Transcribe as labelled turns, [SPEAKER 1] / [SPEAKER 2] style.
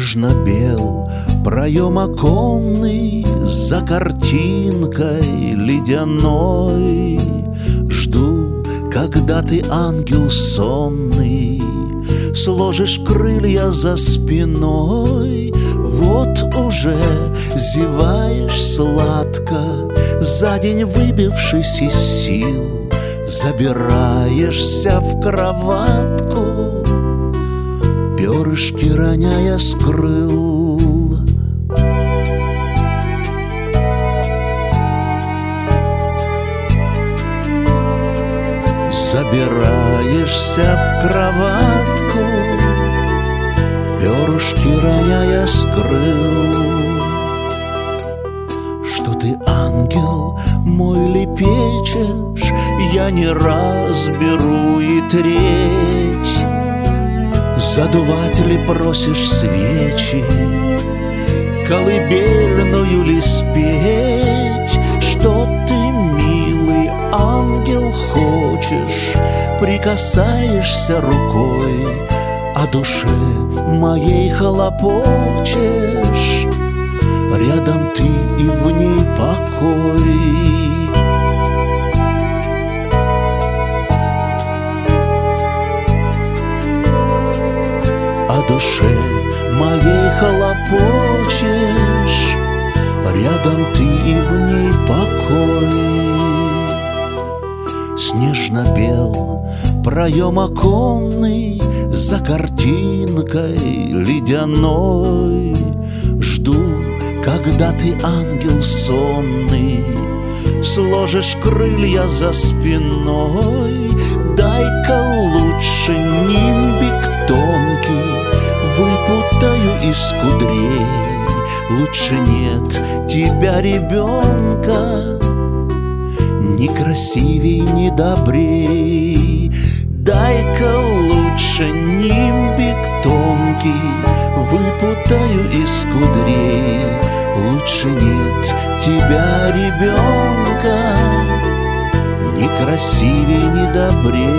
[SPEAKER 1] Снежно-бел проем оконный, за картинкой ледяной. Жду, когда ты, ангел сонный, сложишь крылья за спиной. Вот уже зеваешь сладко, за день выбившись из сил, забираешься в кроватку, перышки роняя с крыл. Забираешься в кроватку, перышки роняя с крыл. Что ты, ангел мой, лепечешь, я не разберу и треть. Задувать ли просишь свечи, колыбельную ли спеть? Что ты, милый ангел, хочешь? Прикасаешься рукой, о душе моей хлопочешь. Рядом ты и в ней покой. О душе моей хлопочешь, рядом ты и в ней покой. Снежно-бел проем оконный, за картинкой ледяной. Жду, когда ты, ангел сонный, сложишь крылья за спиной. Дай-ка лучше нимбик тонкий выпутаю из кудрей. Лучше нет тебя, ребенка, ни красивей, ни добрей. Дай-ка лучше нимбик тонкий выпутаю из кудрей. Лучше нет тебя, ребенка, ни красивей, ни добрей.